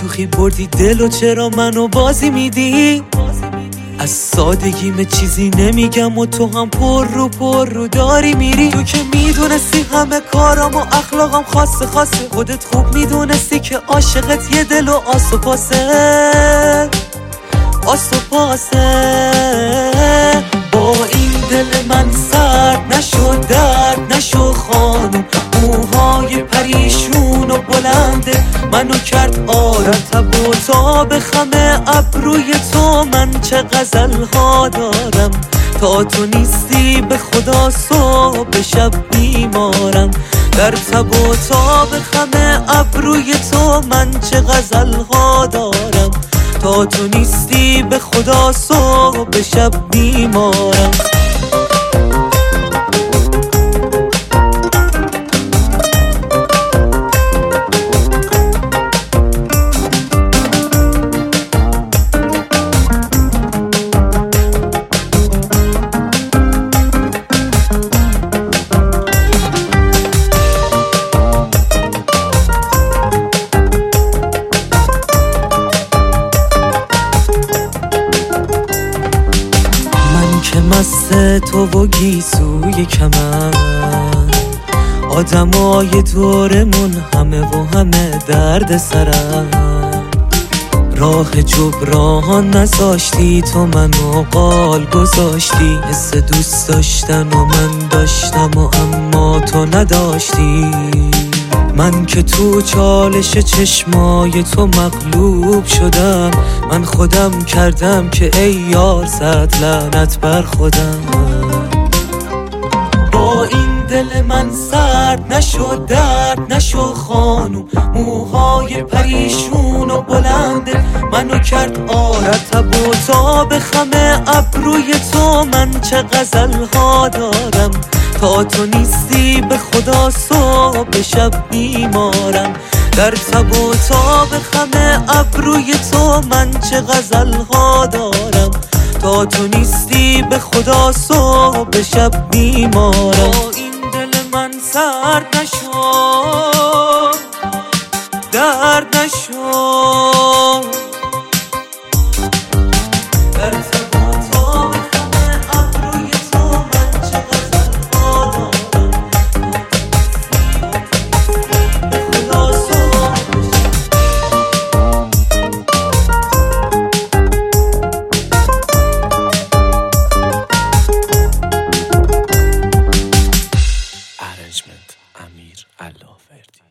شوخی بردی دل و چرا منو بازی میدی؟ از سادگیم چیزی نمیگم و تو هم پر رو داری میری. تو که میدونستی همه کارام و اخلاقم خاصه خودت خوب میدونستی که عاشقت یه دل و آس و پاسه با این دل من سرد نشو درد نشو خانم، موهای پریشون و بلنده منو کرد آرتب و تا به خم ابروی تو من چه غزل ها دارم. تا تو نیستی به خدا صبح شب بیمارم، در تب و تا به خم ابروی تو من چه غزل ها دارم. تا تو نیستی به خدا صبح شب بیمارم. که مست تو و گیسوی کمن، آدمای دورمون همه و همه درد سرن. راه جبران نذاشتی تو منو قال گذاشتی، حس دوست داشتن و من داشتم و اما تو نداشتی. من که تو چالش چشمای تو مغلوب شدم، من خودم کردم که ای یار صد لعنت بر خودم. با این دل من سرد نشو درد نشو خانم، موهای پریشون و بلنده منو کرد آرتب و تا به خم ابروی تو من چه غزل ها دارم. تا تو نیستی به خدا صبح شب بیمارم، در تب و تا به خم ابروی تو من چه غزل ها دارم. تا تو نیستی به خدا صبح شب بیمارم. با این دل من سرد نشو درد نشو، در تب و تا به خم ابروی تو من چه غزل ها دارم. به خدا صبح Arrangement امیر علافردی.